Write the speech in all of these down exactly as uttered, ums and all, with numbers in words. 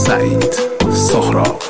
سعید سهراب.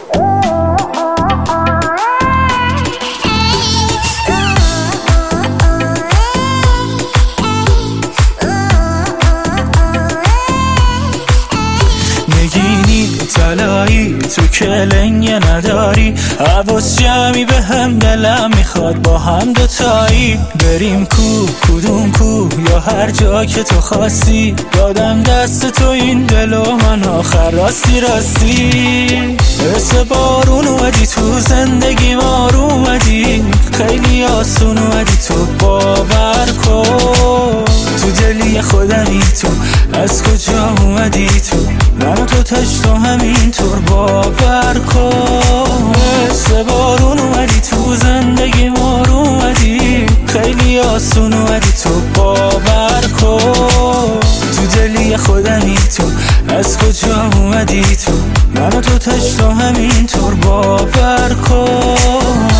نگینی طلایی تو که لنگه نداری، حواس جمعی به هم دلم میخواد با هم دوتایی بریم کو کدوم کو یا هر جا که تو خواستی، دادم دست تو این دل و من آخر راستی راستی. مثل بارون اومدی تو زندگی ما رو اومدی، خیلی آسون اومدی تو باور کن، تو دلی خودمی تو از کجا اومدی تو، من و تو تش تو همینطور باور کن. مثل بارون اومدی تو زندگی ما رو اومدی، خیلی آسون اومدی تو باور کن، تو دلی خودمی تو از کجا اومدی تو، من و تو تش تو همینطور باور کن.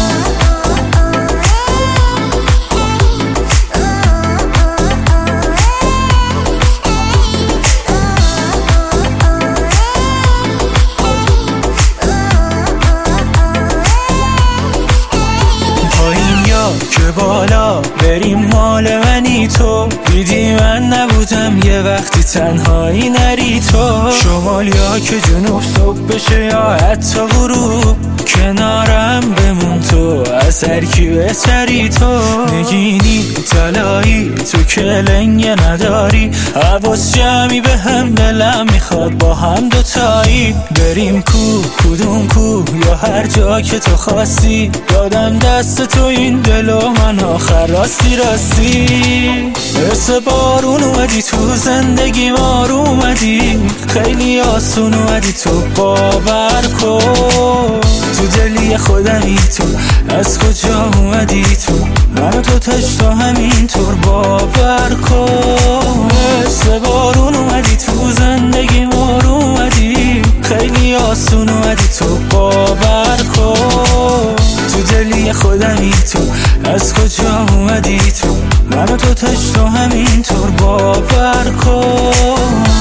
که بالا بریم مال منی تو، دیدی من نبودم یه وقتی تنهایی نری تو، شمالیا که جنوب صبح بشه یا حتی غروب، کنارم بمون تو از هر کی بهتری تو. نگینی طلایی تو که لنگه نداری، حواس جمعی به هم دلم میخواد با هم دوتایی بریم کو کدوم کو یا هر جا که تو خواستی، دادم دست تو این دل و من آخر راستی راستی. مثل بارون اومدی تو زندگی ما رو اومدی، خیلی آسون اومدی تو باور کن، تو دلی خودمی تو از کجا اومدی تو، من و تو تش تو همینطور باور کن. مثل بارون اومدی تو زندگی ما رو اومدی، خیلی آسون اومدی تو باور کن، تو دلی خودمی تو از کجا اومدی تو، من و تو تش تو همینطور باور کن.